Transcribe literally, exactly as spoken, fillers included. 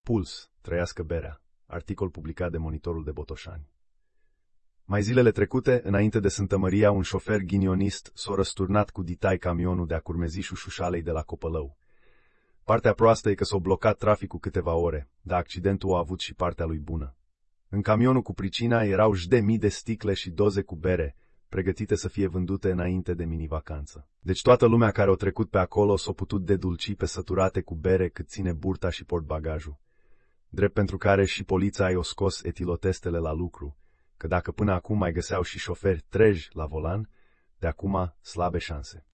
Puls, trăiască berea. Articol publicat de Monitorul de Botoșani. Mai zilele trecute, înainte de Sfântă Maria, un șofer ghinionist s-a răsturnat cu ditai camionul de-a curmezișul Șușalei de la Copălău. Partea proastă e că s-a blocat traficul câteva ore, dar accidentul a avut și partea lui bună. În camionul cu pricina erau zeci de mii de sticle și doze cu bere, pregătite să fie vândute înainte de mini-vacanță. Deci toată lumea care a trecut pe acolo s-a putut dedulci pe săturate cu bere cât ține burta și portbagajul. Drept pentru care și poliția i-a scos etilotestele la lucru, că dacă până acum mai găseau și șoferi treji la volan, de acum slabe șanse.